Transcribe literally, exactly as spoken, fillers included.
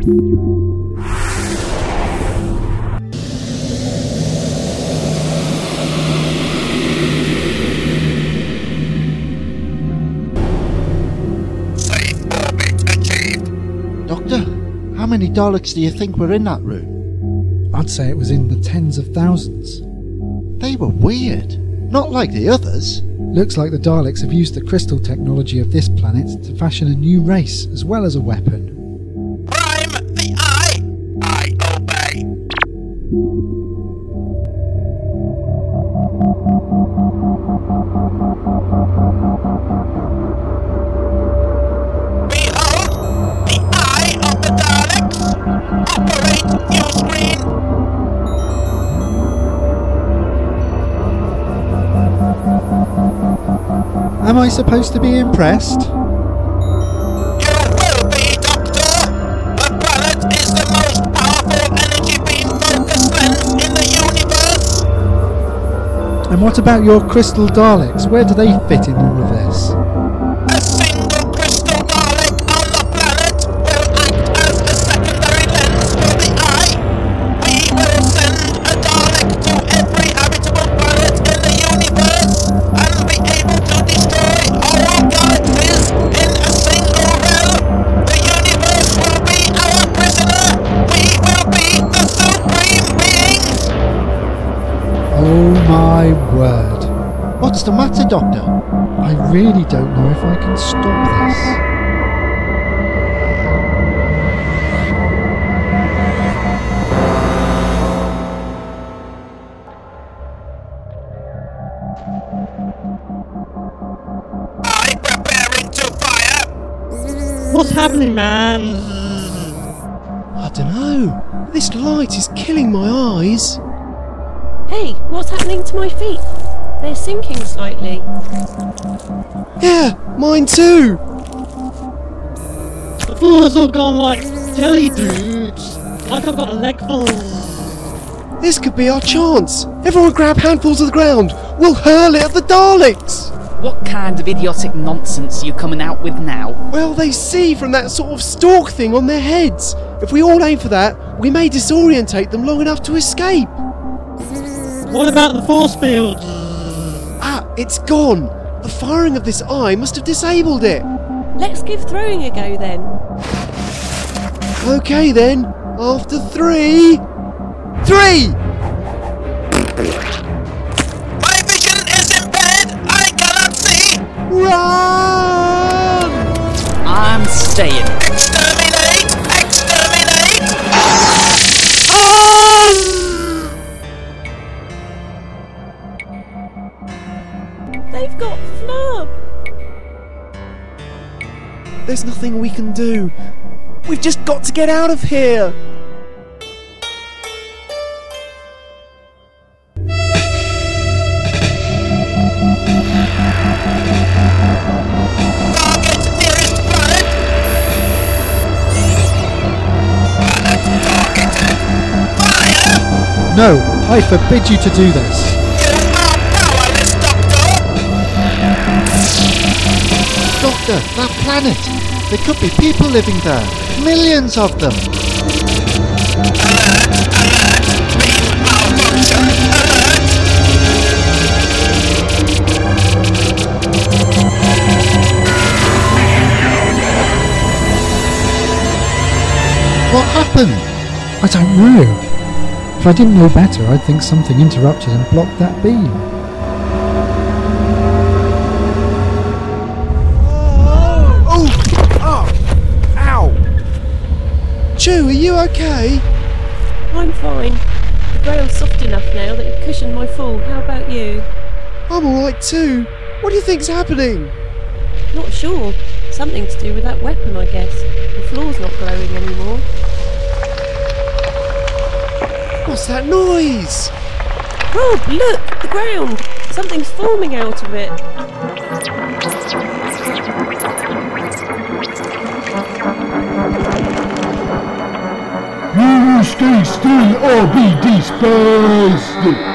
Doctor, how many Daleks do you think were in that room? I'd say it was in the tens of thousands. They were weird. Not like the others. Looks like the Daleks have used the crystal technology of this planet to fashion a new race as well as a weapon. Prime the eye! I obey. Behold, the eye of the Daleks! Operate view screen! Am I supposed to be impressed? You will be, Doctor! The planet is the most powerful energy beam focus lens in the universe! And what about your crystal Daleks? Where do they fit in all of this? A single crystal Dalek on the planet will act as a secondary lens for the eye. We will send a Dalek to every habitable planet in the universe and be able to destroy all galaxies in a single realm. The universe will be our prisoner. We will be the supreme beings. Oh my word. What's the matter, Doctor? I really don't know if I can stop this. I preparing to fire. What's happening, man? I don't know. This light is killing my eyes. Hey, what's happening to my feet? They're sinking slightly. Yeah, mine too. The floor has all gone like jelly dudes. Like I've got a leg full. This could be our chance. Everyone grab handfuls of the ground. We'll hurl it at the Daleks. What kind of idiotic nonsense are you coming out with now? Well, they see from that sort of stalk thing on their heads. If we all aim for that, we may disorientate them long enough to escape. What about the force field? Ah, it's gone. The firing of this eye must have disabled it. Let's give throwing a go then. Okay then, after three... Three! My vision is impaired. I cannot see. Run! I'm staying. Exterminate! Exterminate! They've got Flub! There's nothing we can do. We've just got to get out of here. Target nearest planet. Planet targeted. Fire! No, I forbid you to do this. You are powerless, Doctor. Doctor, that planet! There could be people living there. Millions of them. Alert! Alert! Beam malfunction! Alert! What happened? I don't know. If I didn't know better, I'd think something interrupted and blocked that beam. Chew, are you okay? I'm fine. The ground's soft enough now that it cushioned my fall. How about you? I'm alright too. What do you think's happening? Not sure. Something to do with that weapon, I guess. The floor's not glowing anymore. What's that noise? Rob, look! The ground! Something's forming out of it. You will stay still or be dispersed!